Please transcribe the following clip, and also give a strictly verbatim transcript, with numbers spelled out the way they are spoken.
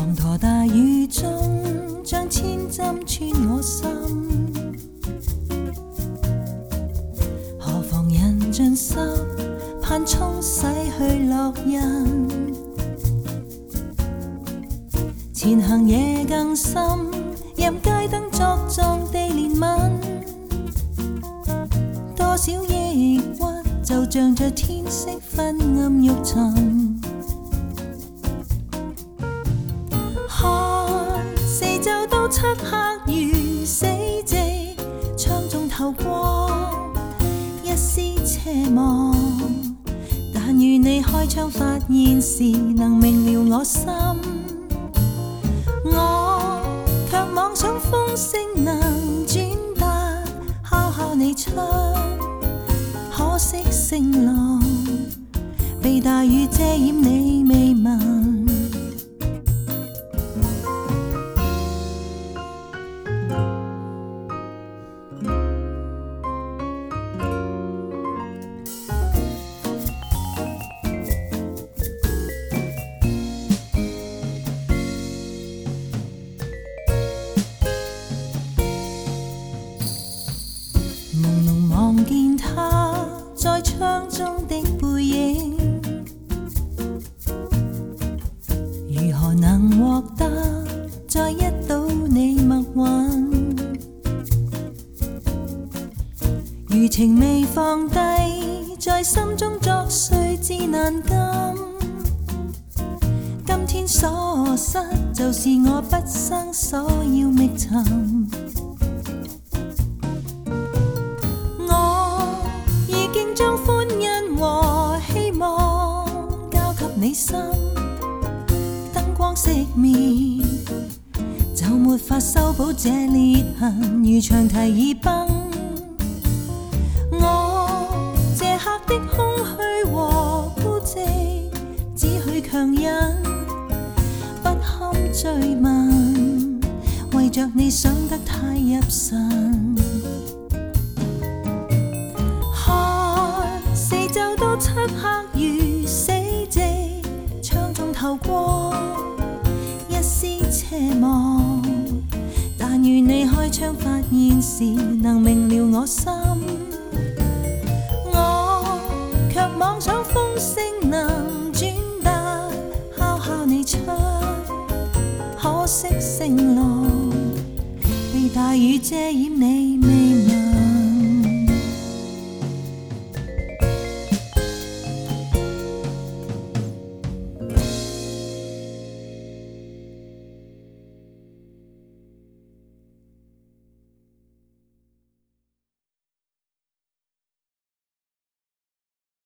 滂沱大雨中，將千針穿我心。何妨人盡濕，盼沖洗去烙印。前行夜更深，任街燈作狀地憐憫。多少抑鬱，就像着天色昏暗欲沉。看四周都漆黑如死寂，窗中透光一絲奢望。但願你開窗發現時，能明了我心。我卻妄想風聲能轉達，敲敲你窗，可惜聲浪被大雨遮掩你未聞。望見他在窗中的背影，如何能獲得再一睹你默允？餘情未放低，在心中作祟至難禁。今天所失，就是我畢生所要覓尋。你心燈光熄滅，就沒法修補這裂痕，如長堤已崩。我這刻的空虛和孤寂，只許強忍，不堪追問，為着你想得太入神。看四周都漆黑如死寂，透過一絲奢望，但願你開窗發現時，能明了我心。我卻妄想風聲能轉達，敲敲你窗，可惜聲浪被大雨遮掩你未